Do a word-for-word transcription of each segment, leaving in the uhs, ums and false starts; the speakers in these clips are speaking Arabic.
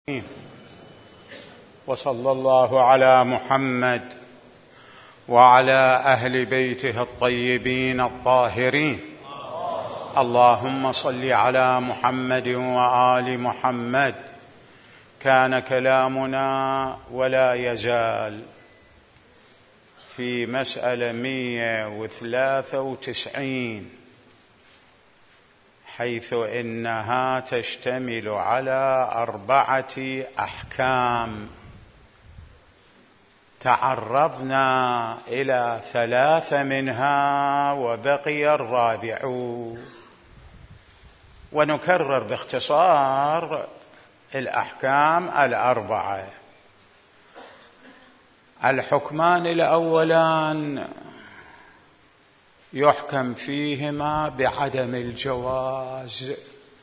وصلى الله على محمد وعلى أهل بيته الطيبين الطاهرين. اللهم صل على محمد وآل محمد. كان كلامنا ولا يزال في مسألة مئة وثلاثة وتسعين، حيث إنها تشتمل على أربعة أحكام. تعرضنا إلى ثلاثة منها وبقي الرابع، ونكرر باختصار الأحكام الأربعة. الحكمان الأولان يحكم فيهما بعدم الجواز،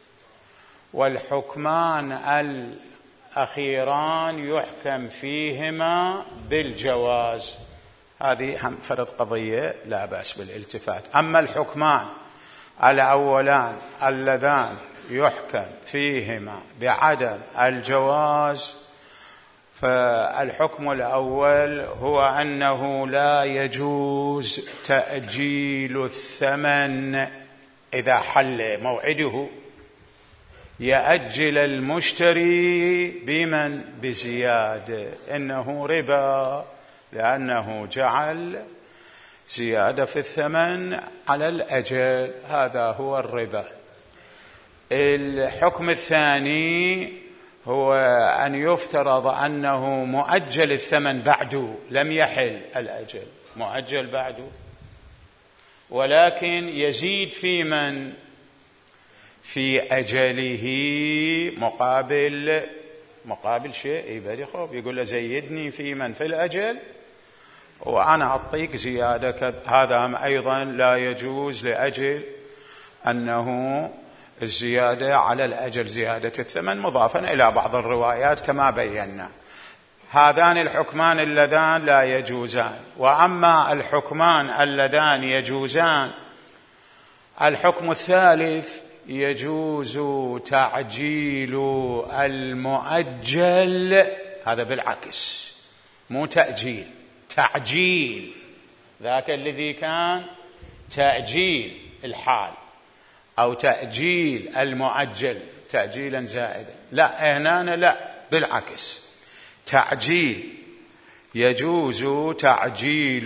والحكمان الأخيران يحكم فيهما بالجواز. هذه هم فرض قضية لا بأس بالالتفات. أما الحكمان الأولان اللذان يحكم فيهما بعدم الجواز، فالحكم الأول هو أنه لا يجوز تأجيل الثمن إذا حل موعده. يأجل المشتري بمن؟ بزيادة، إنه ربا، لأنه جعل زيادة في الثمن على الأجل، هذا هو الربا. الحكم الثاني هو أن يفترض أنه مؤجل الثمن بعده، لم يحل الأجل، مؤجل بعده، ولكن يزيد في من؟ في أجله مقابل مقابل شيء يبدي خوف، يقول له زيدني في من في الأجل وأنا أعطيك زيادة. هذا أيضا لا يجوز، لأجل أنه الزيادة على الأجل، زيادة الثمن مضافا إلى بعض الروايات كما بينا. هذان الحكمان اللذان لا يجوزان. وأما الحكمان اللذان يجوزان، الحكم الثالث يجوز تعجيل المؤجل، هذا بالعكس، مو تأجيل، تعجيل. ذاك الذي كان تأجيل الحال أو تأجيل المؤجل تأجيلا زائدا، لا هنا لا، بالعكس، تعجيل. يجوز تعجيل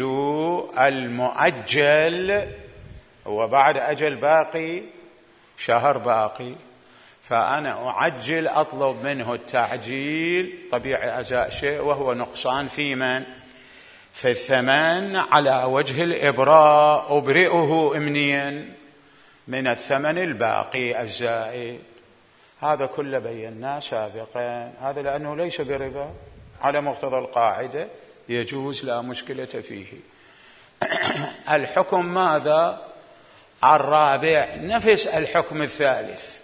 المؤجل، وبعد أجل باقي، شهر باقي، فأنا أعجل، أطلب منه التعجيل، طبيعي أزاء شيء وهو نقصان في من؟ في الثمن، على وجه الإبراء، أبرئه إمنيا من الثمن الباقي الزائد. هذا كله بيناه سابقا، هذا لأنه ليس بربا، على مقتضى القاعدة يجوز، لا مشكلة فيه. الحكم ماذا؟ الرابع نفس الحكم الثالث،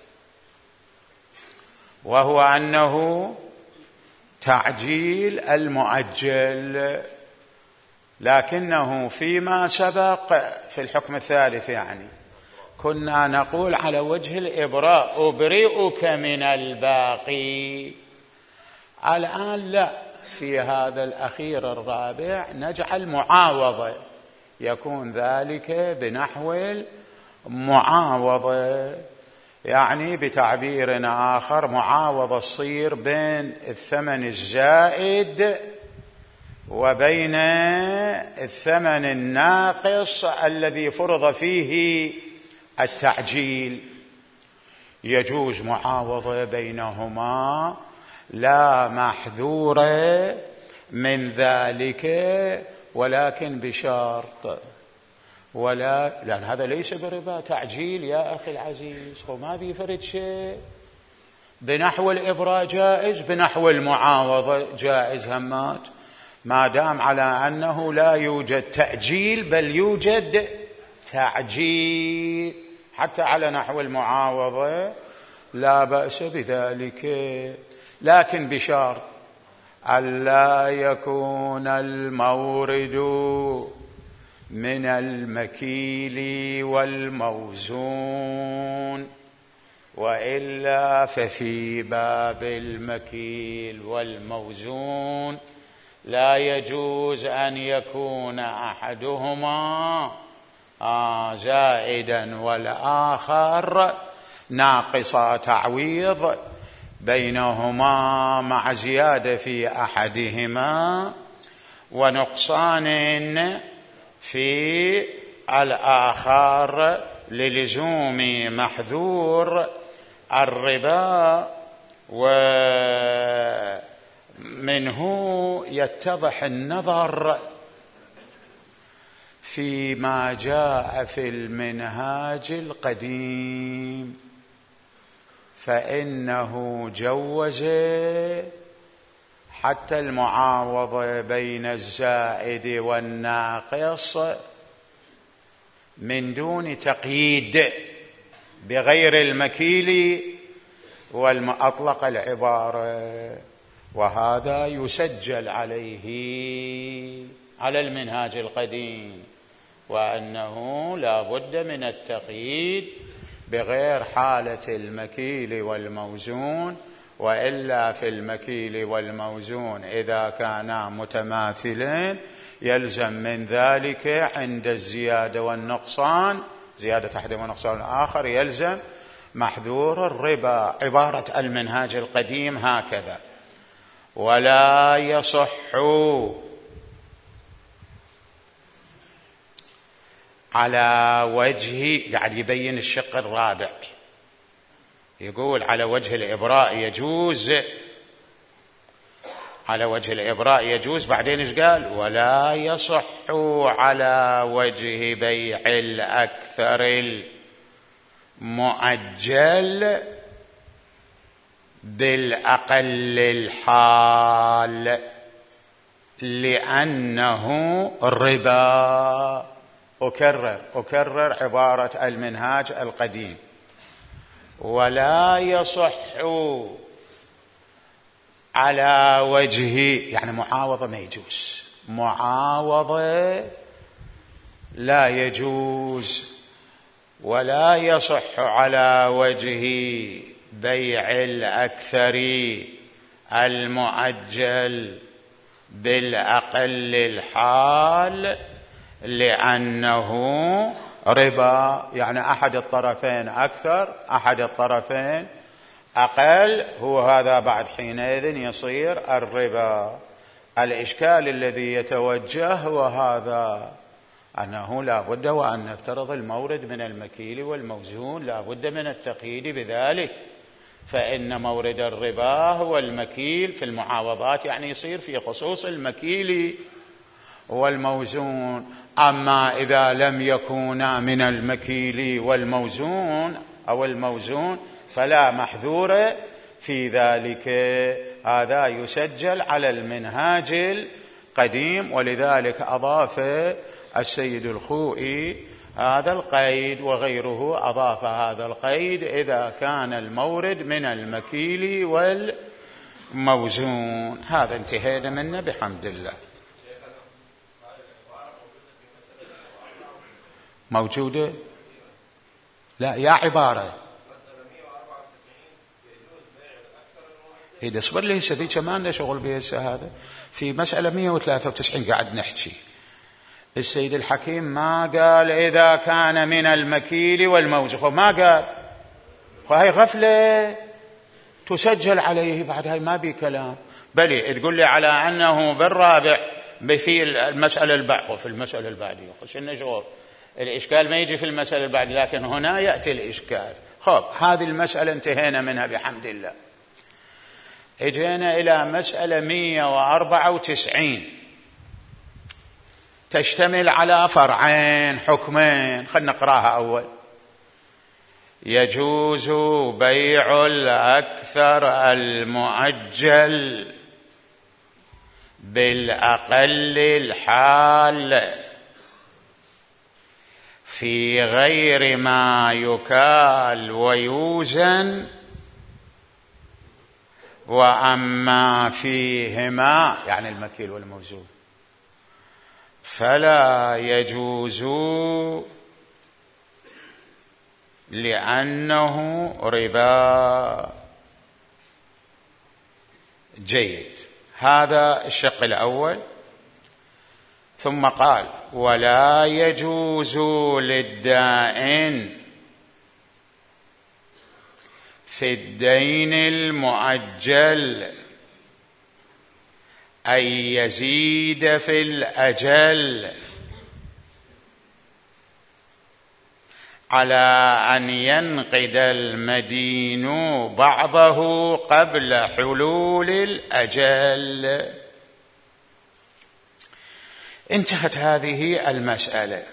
وهو أنه تعجيل المؤجل، لكنه فيما سبق في الحكم الثالث يعني كنا نقول على وجه الإبراء، أبرئك من الباقي. الآن لا، في هذا الأخير الرابع نجعل معاوضة، يكون ذلك بنحو المعاوضة، يعني بتعبير آخر معاوضة تصير بين الثمن الزائد وبين الثمن الناقص الذي فرض فيه التعجيل. يجوز معاوضة بينهما، لا محذور من ذلك، ولكن بشرط، ولا لأن هذا ليس بربا، تعجيل يا أخي العزيز، هو ما بيفرد شيء. بنحو الإبراء جائز، بنحو المعاوضة جائز همات، ما دام على أنه لا يوجد تأجيل بل يوجد تعجيل، حتى على نحو المعاوضة لا بأس بذلك، لكن بشرط ألا يكون المورد من المكيل والموزون. وإلا ففي باب المكيل والموزون لا يجوز أن يكون أحدهما زائدا والآخر ناقصا تعويض بينهما مع زيادة في أحدهما ونقصان في الآخر للزوم محذور الربا. ومنه يتضح النظر فيما جاء في المنهاج القديم، فإنه جوز حتى المعاوضة بين الزائد والناقص من دون تقييد بغير المكيل والأطلق العبارة، وهذا يسجل عليه على المنهاج القديم، وأنه لا بد من التقييد بغير حالة المكيل والموزون، وإلا في المكيل والموزون إذا كانا متماثلين يلزم من ذلك عند الزيادة والنقصان، زيادة أحدهما ونقصان الآخر، يلزم محذور الربا. عبارة المنهاج القديم هكذا: ولا يصح على وجه، قاعد يبين الشق الرابع، يقول على وجه الإبراء يجوز، على وجه الإبراء يجوز، بعدين ايش قال؟ ولا يصح على وجه بيع الأكثر المؤجل بالأقل الحال لأنه ربا. أكرر أكرر عبارة المنهاج القديم: ولا يصح على وجه، يعني معاوضة ما يجوز، معاوضة لا يجوز، ولا يصح على وجه بيع الأكثر المؤجل بالأقل الحال لأنه ربا، يعني أحد الطرفين أكثر أحد الطرفين أقل، هو هذا بعد حينئذ يصير الربا. الإشكال الذي يتوجه هو هذا، أنه لا بد وأن نفترض المورد من المكيل والموزون، لا بد من التقييد بذلك، فإن مورد الربا هو المكيل في المعاوضات، يعني يصير في خصوص المكيل والموزون. أما إذا لم يكونا من المكيل والموزون أو الموزون فلا محذور في ذلك. هذا يسجل على المنهاج القديم، ولذلك أضاف السيد الخوئي هذا القيد، وغيره أضاف هذا القيد إذا كان المورد من المكيل والموزون. هذا انتهينا منه بحمد الله. موجودة؟ لا، يا عبارة إذا اصبر لي هسه، ذيك ما لنا شغل بها هسه. هذا في مسألة مئة وثلاثة وتسعين قاعد نحكي. السيد الحكيم ما قال إذا كان من المكيل والموزون، ما قال، فهي غفلة تسجل عليه بعد، هاي ما بي كلام. بل تقول لي على أنه بالرابع في المسألة البعض وفي المسألة البعدية، خش النشغل الإشكال ما يجي في المسألة البعدية، لكن هنا يأتي الإشكال. خب، هذه المسألة انتهينا منها بحمد الله. اجينا إلى مسألة مئة وأربعة وتسعين تشتمل على فرعين حكمين، خلنا نقراها أول. يجوز بيع الأكثر المؤجل بالأقل الحال في غير ما يكال ويوزن، وأما فيهما يعني المكيل والموزون فلا يجوز لأنه ربا. جيد، هذا الشق الأول. ثم قال: ولا يجوز للدائن في الدين المؤجل أن يزيد في الأجل على أن ينقد المدين بعضه قبل حلول الأجل. انتهت هذه المسألة.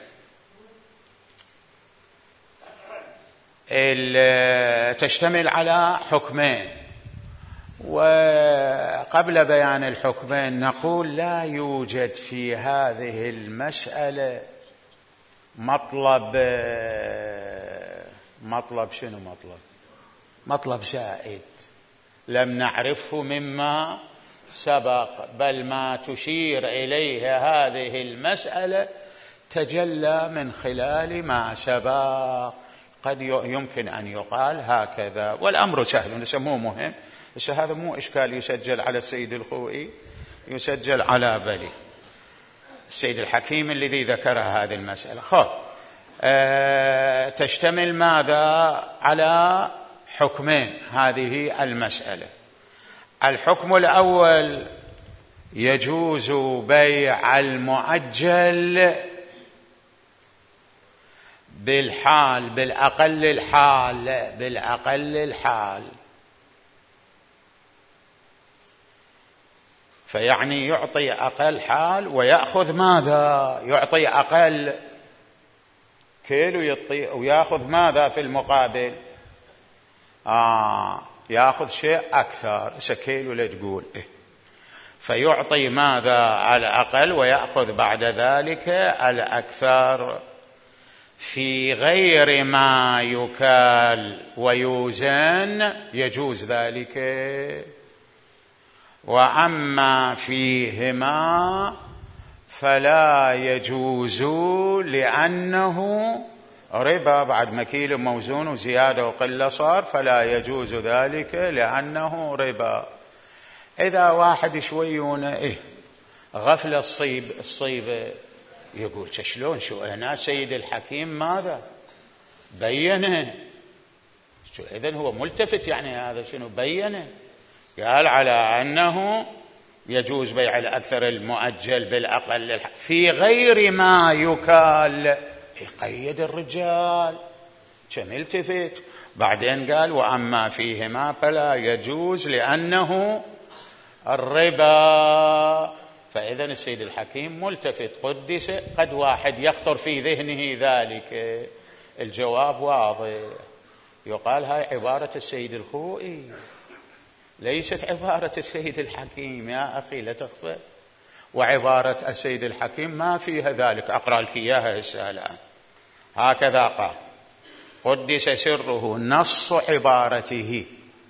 تشتمل على حكمين، وقبل بيان الحكمين نقول لا يوجد في هذه المسألة مطلب مطلب شنو مطلب مطلب زائد لم نعرفه مما سبق، بل ما تشير إليه هذه المسألة تجلى من خلال ما سبق. قد يمكن أن يقال هكذا، والأمر سهل، نسموه مهم. بس هذا مو إشكال يسجل على السيد الخوئي، يسجل على بلي السيد الحكيم الذي ذكر هذه المسألة. خب أه تشتمل ماذا؟ على حكمين هذه المسألة. الحكم الأول: يجوز بيع المؤجل بالحال، بالأقل الحال، بالأقل الحال. فيعني يعطي أقل حال ويأخذ ماذا؟ يعطي أقل كيلو يعطي ويأخذ ماذا في المقابل؟ آه يأخذ شيء أكثر. إذا كيلو لا تقول إيه، فيعطي ماذا؟ الأقل ويأخذ بعد ذلك الأكثر في غير ما يكال ويوزن، يجوز ذلك. وأما فيهما فلا يجوز لأنه ربا، بعد ما كيلو موزون وزيادة وقلة صار، فلا يجوز ذلك لأنه ربا. إذا واحد شويونه إيه غفلة الصيب الصيبة يقول شلون شو هنا سيد الحكيم ماذا بينه؟ شو إذن هو ملتفت، يعني هذا شنو بينه؟ قال على أنه يجوز بيع الأكثر المؤجل بالأقل في غير ما يكال. يقيد الرجال كم التفت. بعدين قال: وأما فيهما فلا يجوز لأنه الربا. فإذا السيد الحكيم ملتفت قدس. قد واحد يخطر في ذهنه ذلك. الجواب واضح، يقال هاي عبارة السيد الخوئي، ليست عبارة السيد الحكيم يا أخي، لا تخفى. وعبارة السيد الحكيم ما فيها ذلك. أقرأ لك إياها هسه الآن. هكذا قال قدس سره: نص عبارته: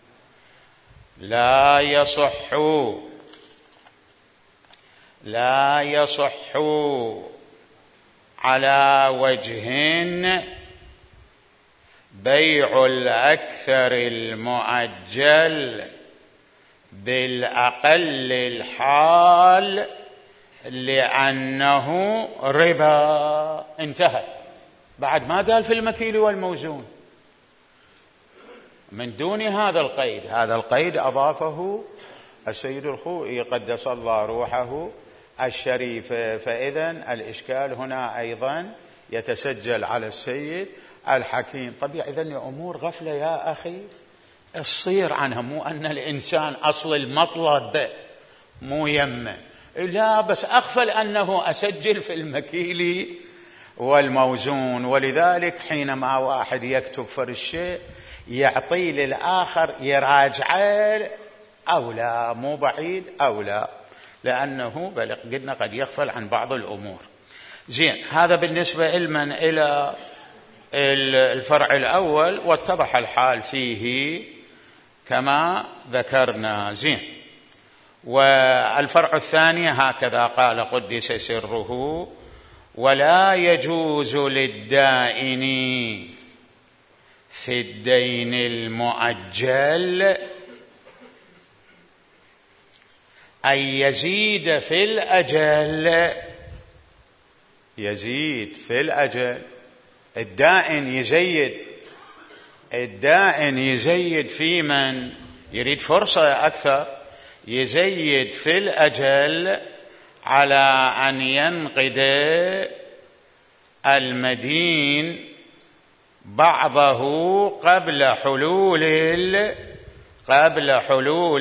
لا يصح لا يصح على وجه بيع الأكثر المؤجل بالأقل الحال لأنه ربا. انتهى. بعد ما قال في المكيل والموزون، من دون هذا القيد. هذا القيد أضافه السيد الخوئي قدس الله روحه الشريفة. فإذن الإشكال هنا أيضا يتسجل على السيد الحكيم. طبيعي إذن أمور غفلة يا أخي الصير عنها، مو أن الإنسان أصل المطلب مو يمه، لا بس أغفل أنه أسجل في المكيل والموزون. ولذلك حينما واحد يكتب فر الشيء يعطي للآخر يراجعه أو لا، مو بعيد أو لا، لأنه بل قلنا قد يغفل عن بعض الأمور. زين، هذا بالنسبة لمن إلى الفرع الأول، واتضح الحال فيه كما ذكرنا. زين، والفرع الثاني هكذا قال قدس سره: ولا يجوز للدائن في الدين المؤجل أن يزيد في الأجل، يزيد في الأجل، الدائن يزيد، الدائن يزيد في من يريد فرصة أكثر، يزيد في الأجل على أن ينقد المدين بعضه قبل حلول قبل حلول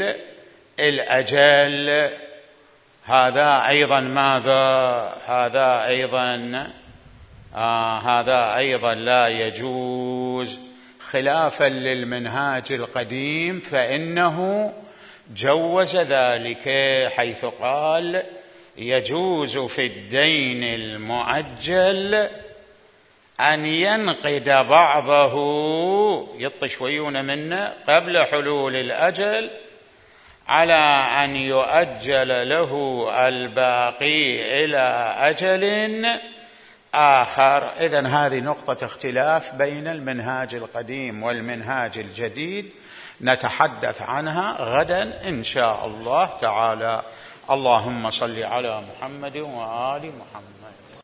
الأجل. هذا أيضا ماذا؟ هذا أيضا آه هذا أيضا لا يجوز، خلافا للمنهاج القديم فإنه جوز ذلك، حيث قال يجوز في الدين المؤجل أن ينقد بعضه، يطشويون منه قبل حلول الأجل، على أن يؤجل له الباقي إلى أجل آخر. إذن هذه نقطة اختلاف بين المنهاج القديم والمنهاج الجديد، نتحدث عنها غدا إن شاء الله تعالى. اللهم صل على محمد وآل محمد.